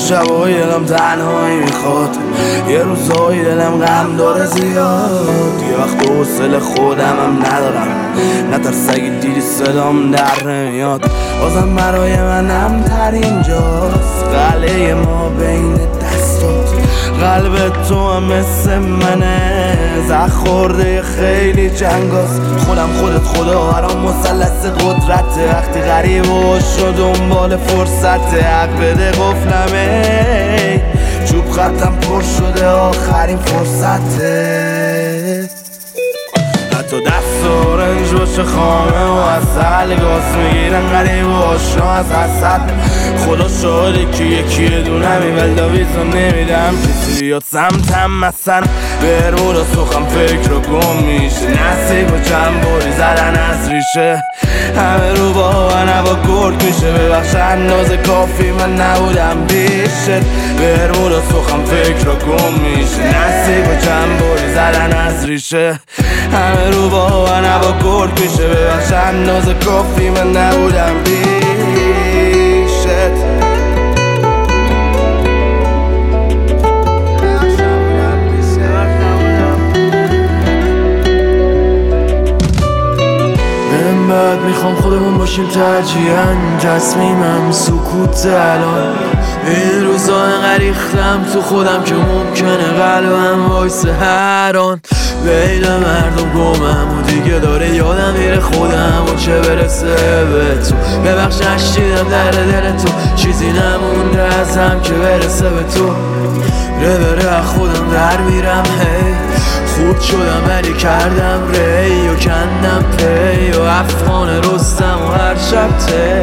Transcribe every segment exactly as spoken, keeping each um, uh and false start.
شبایی دلم تنهایی میخواد، یه روزایی دلم غم داره زیاد، یه وقت حوصله خودم هم ندارم، نترس اگه دیدی صدام در نمیاد. بازم برای منم تر اینجاست، قلعه ما بین دستات، قلب تو هم مثل منه، زخ خورده خیلی جنگاست. خودم خودت خدا برام مثلث قدرته، وقتی غریب و شد دنبال فرصته، حق بده قفلمه چوب خطم پر شده آخرین فرصته. حتی دست اورنج باشه خامه و اصل گاز میگیرن غریب و آشنا از حسد. خدا شاهده که یکی دونمی ولداویزو نمیدم کسی بیاد سمتم، مثلا برمود و سخم فکر رو گم میشه، نصیب و چند باری زدن از ریشه، همه رو با نوا گرد میشه، ببخش اندازه کافی من نبودم بیشت. برمود و سخم فکر رو گم میشه، نصیب و چند باری زدن از ریشه، همه رو با نوا گرد میشه، ببخش اندازه کافی من نبودم بیشت. بعد میخوام خودمون باشیم ترجیحاً، تصمیمم سکوت الان. این روزا انقدر ریختم تو خودم که ممکنه قلبم وایسه هر آن. بین مردم گمم و دیگه داره یادم میره خودم و چه برسه به تو. ببخش نشیدم در دل تو، چیزی نمونده ازم که برسه به تو. ره بره از خودم در میرم هی، خود شدم ولی کردم ری و کندم پی و افغان رستم و هر شب تی.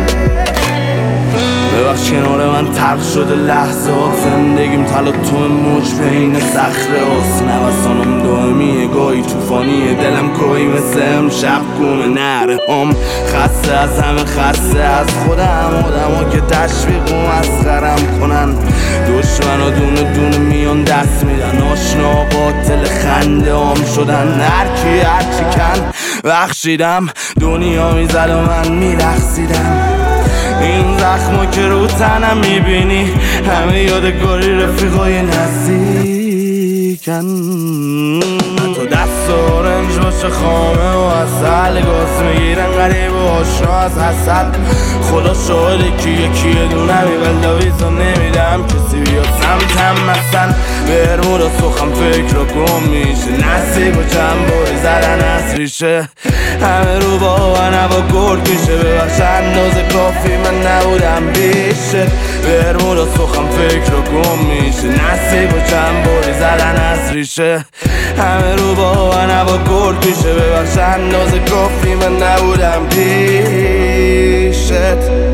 ببخش کنار من تلخ شده لحظات، زندگیم تلا تو موج بین صخره هست، نوسانم دائمیه گاهی توفانیه، دلم گاهی مثل امشب گونه نره هم. خسته از همه خسته از خودم، آدم ها که تشویق و مسخرم کنن، دشمن ها دونه دونه میان دست میدن، آشنا قاتل خنده هم شدن، هرکی هرچی کن بخشیدم، دنیا میزد و من میرخصیدم. این زخما که رو تنم میبینی همه یادگاری رفیقای نزدیکن. تو دست اورنج باشه خامه و اصل گاز میگیرن غریب و آشنا از حسد. خدا شاهده که یکی دونمی ولداویزو نمیدم کسی بیاد سمتم، مثلا برمود و سخم فکر رو گم میشه، نصیب و چند باری زدن از ریشه، همه رو با نوا گرد میشه، ببخش اندازه کافی من نبودم بیشت. برمود و سخم فکر رو گم میشه، نصیب و چند باری زدن از ریشه، همه رو با نوا گرد میشه، ببخش اندازه کافی من نبودم بیشت.